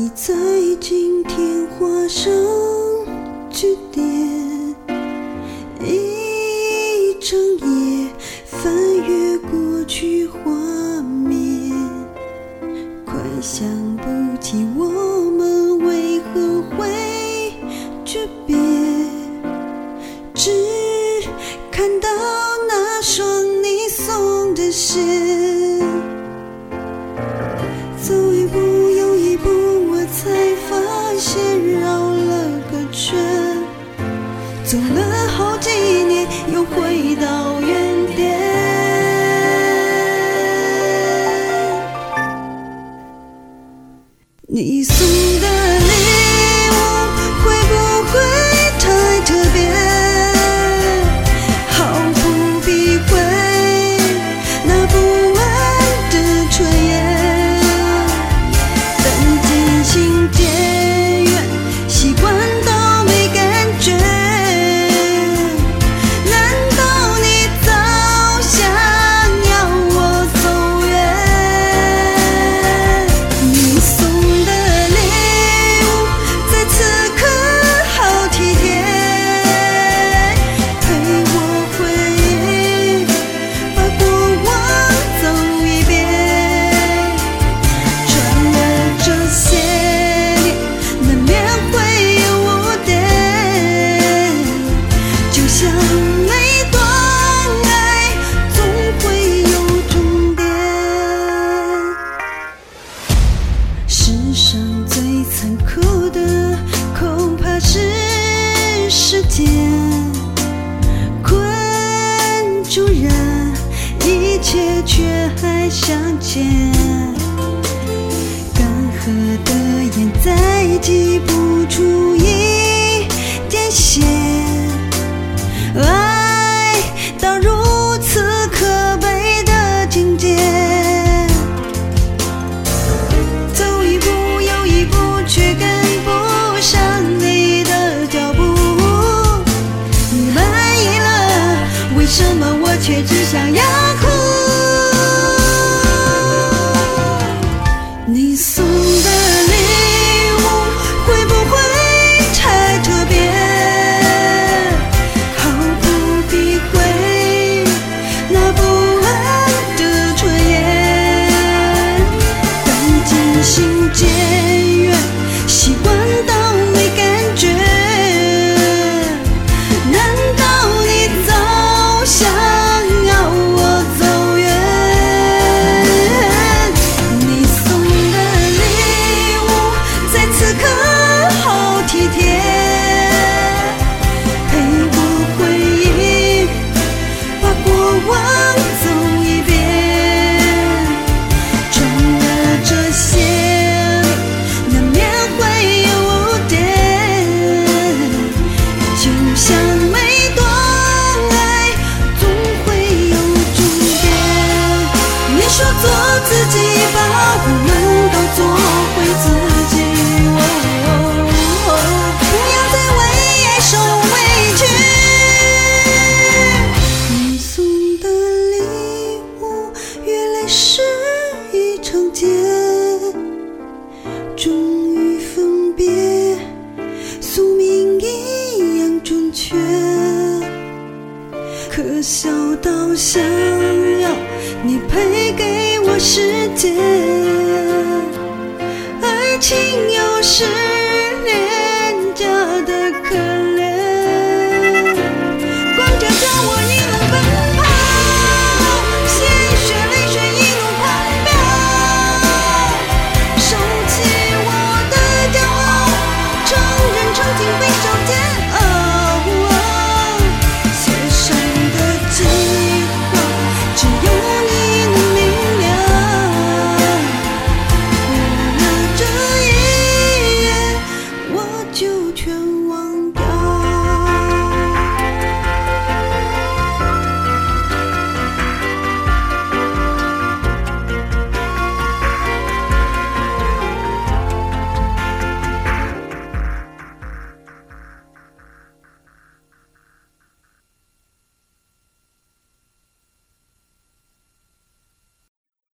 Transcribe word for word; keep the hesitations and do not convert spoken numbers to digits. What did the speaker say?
在今天画上句点，一整夜翻阅过去画面，快想不起我们为何会诀别，只看到那双你送的线，走一步又一步，我才发现绕了个圈，走了好几年，又回到原点。你送的礼物会不会太特别？毫不避讳那不安的炊烟，但渐行渐远，习惯到没感觉。难道你早想要我走远？你送的礼物在此刻好体贴，陪我回忆，把过往走一遍。穿了这些年，难免会有污点，就像每段爱总会有终点。世上最残酷的恐怕是时间，困住人，一切却还相见。干涸的眼再挤不出一点血，爱到如此可悲的境界。走一步又一步，却跟不上你的脚步。你满意了，为什么我却只想要哭？你送的礼物会不会太特别？毫不避讳那不安的炊烟，但渐行渐远，习惯到没感觉。难道你早想要我走远？你送的礼物在此刻好体贴，陪我回忆，把过往走一遍。穿了这些年，难免会有污点，就像每段爱总会有终点。你说做自己，把我们都做回自己。哦不要再为爱受委屈。你送的礼物越来是一场劫，终于分别，宿命一样准确。可笑到想要你赔给我世界，爱情有时